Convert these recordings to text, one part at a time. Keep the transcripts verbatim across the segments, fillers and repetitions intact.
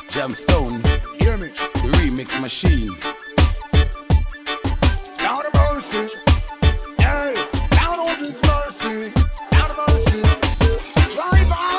Jamstone, Hear me? the remix machine. Down to mercy. Hey, down on this mercy. Down to mercy. Driver,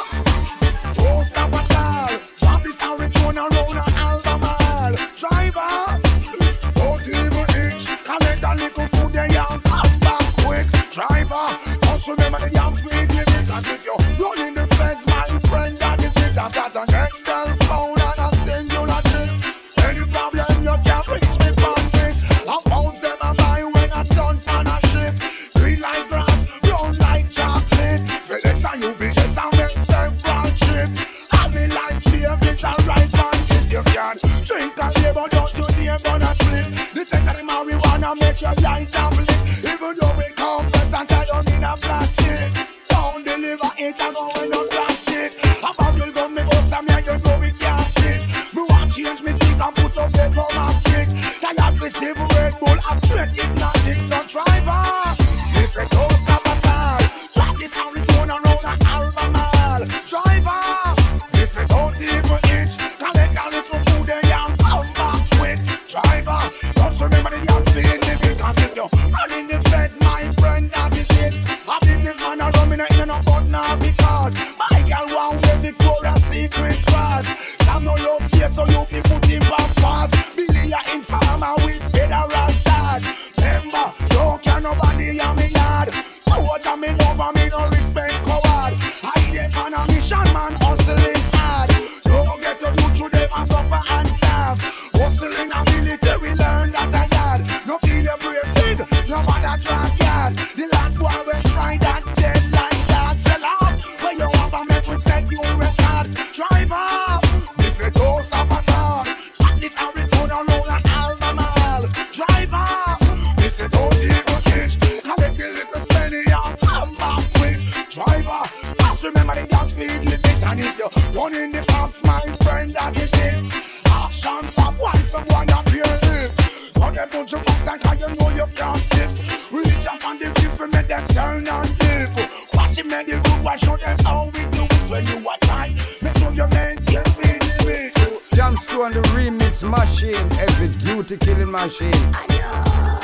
don't stop at all. Drop this and return around an album all. Driver, don't even itch. Collect a little food then you come back quick. Driver, just remember the young speed limit. Cause if you're running the fence, my friend, that is it. I've got the next telephone and I'll send you a chip. Any problem you can't reach me on this. I bounce them and buy when I done on a ship. Green like grass, brown like chocolate. Felix and U V S and make several trip. All me life save it and right on this. You can drink and labor, don't you name on a split. The second the marijuana make your light and blink. Even though we compress and tie them in a plastic. Don't deliver it and go in a plastic. A bottle gun me bust and me and you know it can't stick. Me want change me stick and put up the power stick. Tired to save Red Bull a straight hypnotic. So driver, this the don't stop at all. Drop this and return around an album all. Driver, this the don't even itch. Collect a little food then you come back quick. Driver, just remember the damn speed limit. Cause if you're running the feds, my friend, that is it. I beat this man a rum in a in a but now because my girl want with Victoria's Secret class. Sam no love here so you fi put him back fast. Billy a informer with federal tag. Remember, don't care nobody a me yard. So what a me love and me no respect coward. I dey on a mission man hustling hard. Don't get to do through them and suffer and starve. Hustling ability we learn that I had. No be the brave big, no matter drag yard. The last boy we try that dead like that. Sell out, where you want to make we set you record. Driver, this is don't stop at all. Track this Arizona roll and album all. Driver, this is don't even itch. Collect the little spenny and come back quick. Driver, just remember the young speed limit. And if you're running the cops, my friend, that is it. Action pop, why someone up here live? Run a bunch of fucks and cause you know you can't slip. Reach up on the view for make them turn and dip. Watch him in the room, I show them how we do it. When you watch time, make sure your man gets speed limit. Jamstone, the remix machine, every duty killing machine. I know.